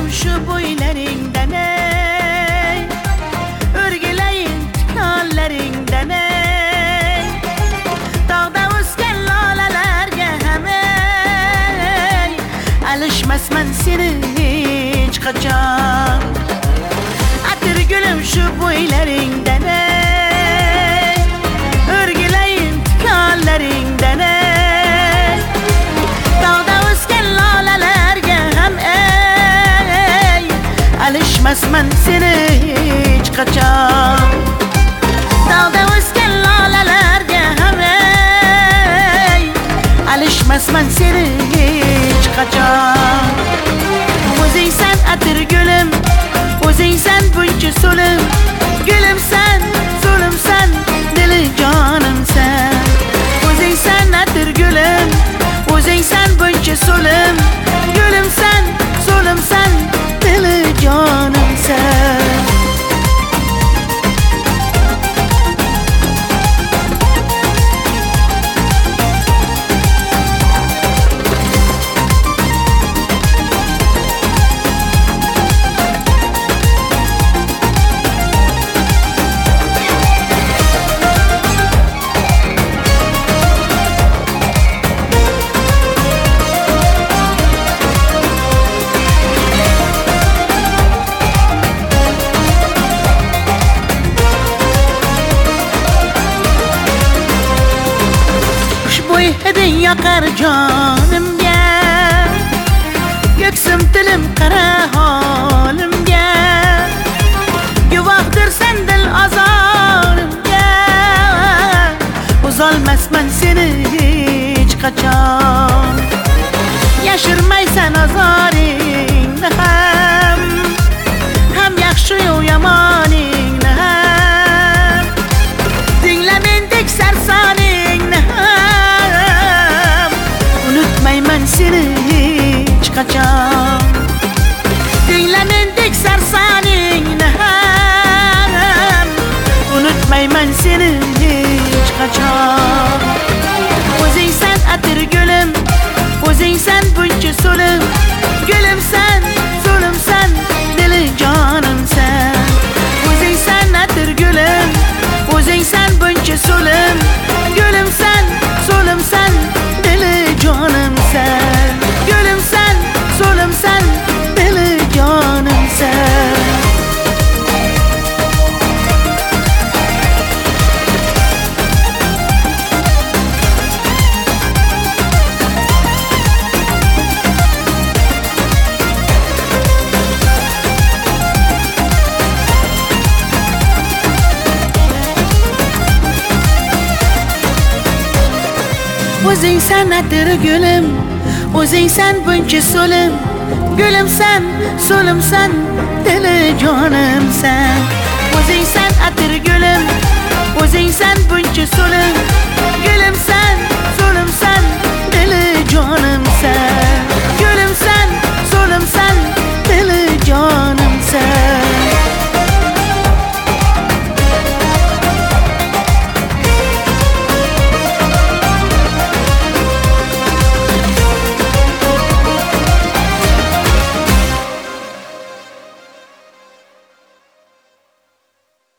gülüm şu boylarından ey, örgüleyin tikanlarından ey, dağda o'sgan lolalarga ham ey, alishmasman seni hech qachon. Atir gülüm şu boylarından ey, örgüleyin tikanlarından ey, dağda o'sgan lolalarga ham ey, alishmasman seni hech qachon. Dağda o'sgan lolalarga ham ey, alishmasman seni hech qachon. O'zingsan atir gülüm, o'zingsan buncha so'lim, gülümsan, so'limsan, dili jonimsan. O'zingsan atir gülüm, o'zingsan buncha so'lim, gülümsan, so'limsan, dili jonimsan. Hiding yoqar jonimga, ko'ksim tilim qara holimga, guvohdirsan dil azorimga. O'zolmasman seni hech qachon, yashirmaysan azoringni ham yaxshi-yu yomoningni ham, tingla mendek sarsoningni ham, unutmayman seni hech qachon. Tingla mendek sarsoningni ham, unutmayman seni hech qachon. O'zingsan atir gülüm, o'zingsan buncha so'lim, gülümsan, so'limsan, dili jonimsan. O'zingsan atir gülüm, o'zingsan buncha so'lim, gülümsan, so'limsan, dili jonimsan. Gülümsan, so'limsan, dili jonimsan. O'zingsan atir gülüm, o'zingsan buncha so'lim, gülümsan, so'limsan, dili jonimsan. O'zingsan atir gülüm, o'zingsan buncha so'lim,